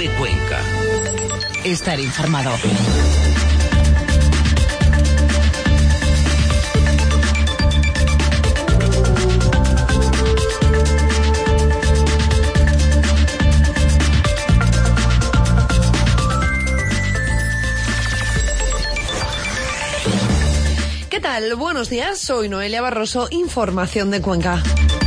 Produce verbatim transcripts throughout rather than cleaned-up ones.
Cope Cuenca. Estar informado. ¿Qué tal? Buenos días, soy Noelia Barroso, información de Cuenca.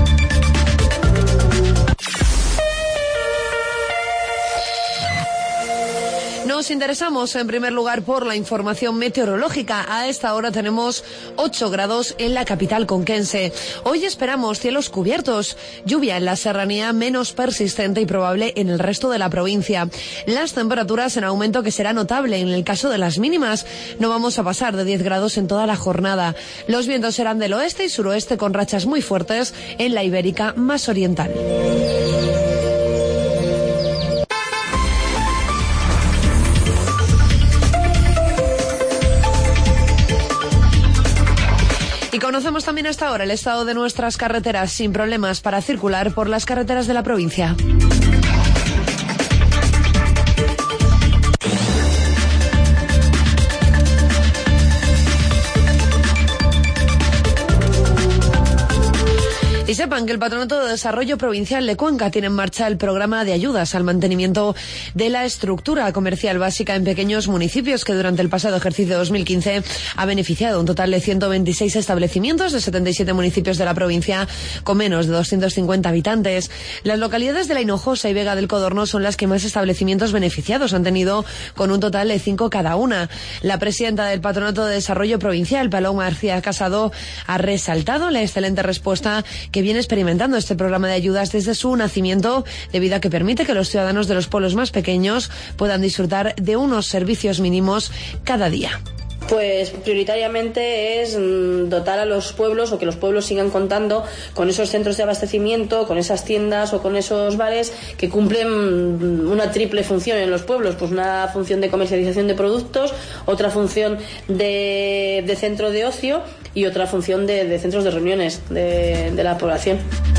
Nos interesamos en primer lugar por la información meteorológica. A esta hora tenemos ocho grados en la capital conquense. Hoy esperamos cielos cubiertos, lluvia en la serranía menos persistente y probable en el resto de la provincia. Las temperaturas en aumento que será notable en el caso de las mínimas. No vamos a pasar de diez grados en toda la jornada. Los vientos serán del oeste y suroeste con rachas muy fuertes en la ibérica más oriental. Y conocemos también hasta ahora el estado de nuestras carreteras sin problemas para circular por las carreteras de la provincia. Y sepan que el Patronato de Desarrollo Provincial de Cuenca tiene en marcha el programa de ayudas al mantenimiento de la estructura comercial básica en pequeños municipios que durante el pasado ejercicio dos mil quince ha beneficiado un total de ciento veintiséis establecimientos de setenta y siete municipios de la provincia con menos de doscientos cincuenta habitantes. Las localidades de La Hinojosa y Vega del Codorno son las que más establecimientos beneficiados han tenido, con un total de cinco cada una. La presidenta del Patronato de Desarrollo Provincial, Paloma García Casado, ha resaltado la excelente respuesta que viene experimentando este programa de ayudas desde su nacimiento, debido a que permite que los ciudadanos de los pueblos más pequeños puedan disfrutar de unos servicios mínimos cada día. Pues prioritariamente es dotar a los pueblos, o que los pueblos sigan contando con esos centros de abastecimiento, con esas tiendas o con esos bares que cumplen una triple función en los pueblos. Pues una función de comercialización de productos, otra función de, de centro de ocio y otra función de, de centros de reuniones de, de la población.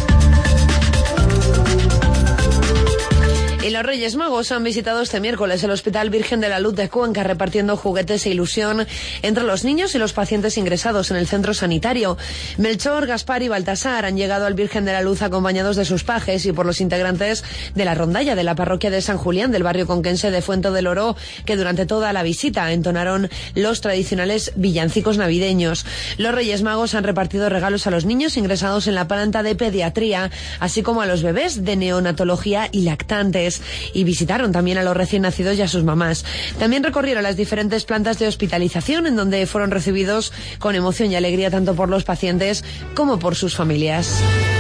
Y los Reyes Magos han visitado este miércoles el Hospital Virgen de la Luz de Cuenca, repartiendo juguetes e ilusión entre los niños y los pacientes ingresados en el centro sanitario. Melchor, Gaspar y Baltasar han llegado al Virgen de la Luz acompañados de sus pajes y por los integrantes de la rondalla de la parroquia de San Julián del barrio conquense de Fuente del Oro, que durante toda la visita entonaron los tradicionales villancicos navideños. Los Reyes Magos han repartido regalos a los niños ingresados en la planta de pediatría, así como a los bebés de neonatología y lactantes. Y visitaron también a los recién nacidos y a sus mamás. También recorrieron las diferentes plantas de hospitalización, en donde fueron recibidos con emoción y alegría tanto por los pacientes como por sus familias.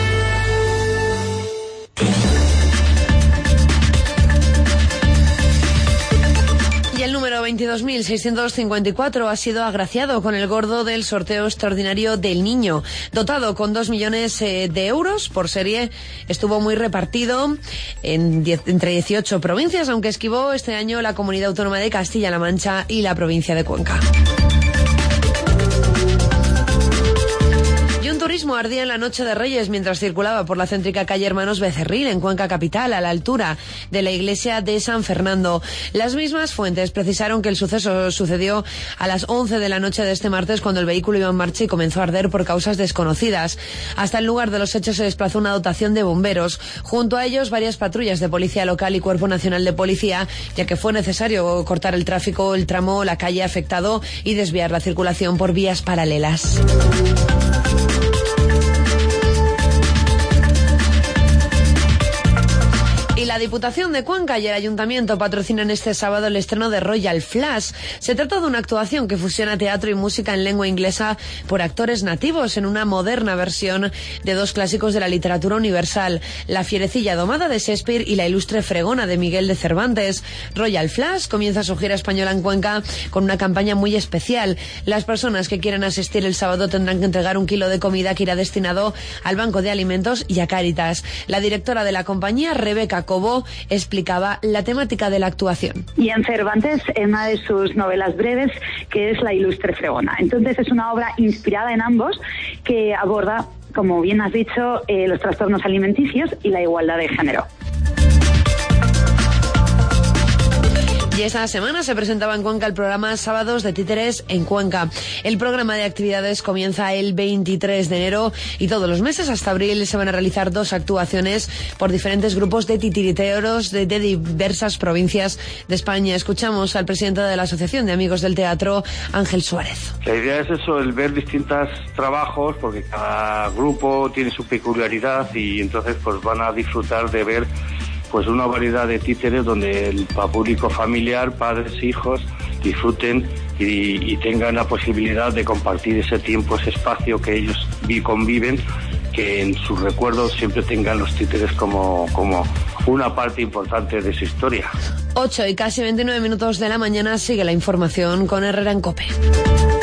veintidós mil seiscientos cincuenta y cuatro ha sido agraciado con el gordo del sorteo extraordinario del Niño. Dotado con dos millones eh, de euros por serie, estuvo muy repartido en diez, entre dieciocho provincias, aunque esquivó este año la Comunidad Autónoma de Castilla-La Mancha y la provincia de Cuenca. Turismo ardía en la noche de Reyes mientras circulaba por la céntrica calle Hermanos Becerril en Cuenca capital, a la altura de la iglesia de San Fernando. Las mismas fuentes precisaron que el suceso sucedió a las once de la noche de este martes, cuando el vehículo iba en marcha y comenzó a arder por causas desconocidas. Hasta el lugar de los hechos se desplazó una dotación de bomberos. Junto a ellos varias patrullas de policía local y Cuerpo Nacional de Policía, ya que fue necesario cortar el tráfico, el tramo, la calle afectado y desviar la circulación por vías paralelas. La Diputación de Cuenca y el Ayuntamiento patrocinan este sábado el estreno de Royal Flush. Se trata de una actuación que fusiona teatro y música en lengua inglesa por actores nativos en una moderna versión de dos clásicos de la literatura universal, La fierecilla domada de Shakespeare y La ilustre fregona de Miguel de Cervantes. Royal Flush comienza su gira española en Cuenca con una campaña muy especial. Las personas que quieran asistir el sábado tendrán que entregar un kilo de comida que irá destinado al Banco de Alimentos y a Cáritas. La directora de la compañía, Rebeca Cobo, explicaba la temática de la actuación. Y en Cervantes, en una de sus novelas breves, que es La ilustre fregona. Entonces es una obra inspirada en ambos, que aborda, como bien has dicho, eh, los trastornos alimenticios y la igualdad de género. Y esta semana se presentaba en Cuenca el programa Sábados de Títeres en Cuenca. El programa de actividades comienza el veintitrés de enero y todos los meses hasta abril se van a realizar dos actuaciones por diferentes grupos de titiriteros de, de diversas provincias de España. Escuchamos al presidente de la Asociación de Amigos del Teatro, Ángel Suárez. La idea es eso, el ver distintos trabajos, porque cada grupo tiene su peculiaridad y entonces pues van a disfrutar de ver pues una variedad de títeres donde el público familiar, padres, hijos, disfruten y, y tengan la posibilidad de compartir ese tiempo, ese espacio que ellos conviven, que en sus recuerdos siempre tengan los títeres como, como una parte importante de su historia. ocho y casi veintinueve minutos de la mañana, sigue la información con Herrera en COPE.